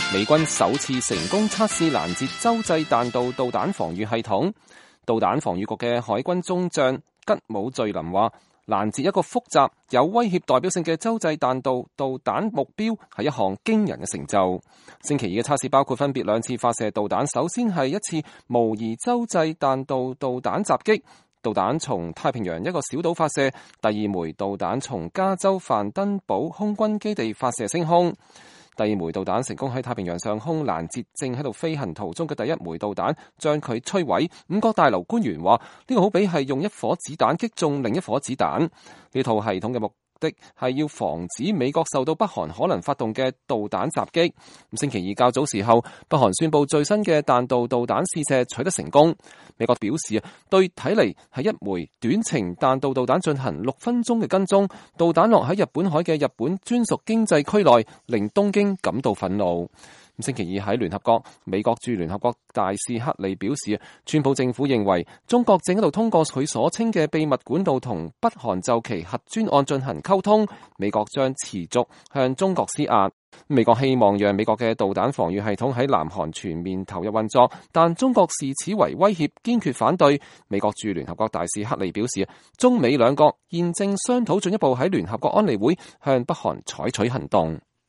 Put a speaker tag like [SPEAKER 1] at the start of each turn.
[SPEAKER 1] 美軍首次成功測試攔截洲際彈道導彈防禦系統。導彈防禦局嘅海軍中將吉姆敘林話，攔截一個複雜有威脅代表性嘅洲際彈道導彈目標係一項驚人嘅成就。星期二嘅測試包括分別兩次發射導彈，首先係一次模擬洲際彈道導彈襲擊，導彈從太平洋一個小島發射；第二枚導彈從加州范登堡空軍基地發射升空。第二枚導彈成功喺太平洋上空攔截正喺度飛行途中嘅第一枚導彈，將佢摧毀。五角大樓官員話，呢個好比係用一顆子彈擊中另一顆子彈。呢套系統嘅目的係要防止美國受到北韓可能發動嘅導彈襲擊。星期二較早時候，北韓宣布最新嘅彈道導彈試射取得成功。美國表示對睇嚟係一枚短程彈道導彈進行6分鐘嘅跟蹤，導彈落喺日本海嘅日本專屬經濟區內，令東京感到憤怒。星期二喺聯合國，美國駐聯合國大使克里表示，川普政府認為中國正喺度通過佢所稱嘅秘密管道同北韓就其核專案進行溝通，美國將持續向中國施壓。美國希望讓美國嘅導彈防禦系統喺南韓全面投入運作，但中國視此為威脅，堅決反對。美國駐聯合國大使克里表示，中美兩國現正商討進一步喺聯合國安理會向北韓採取行動。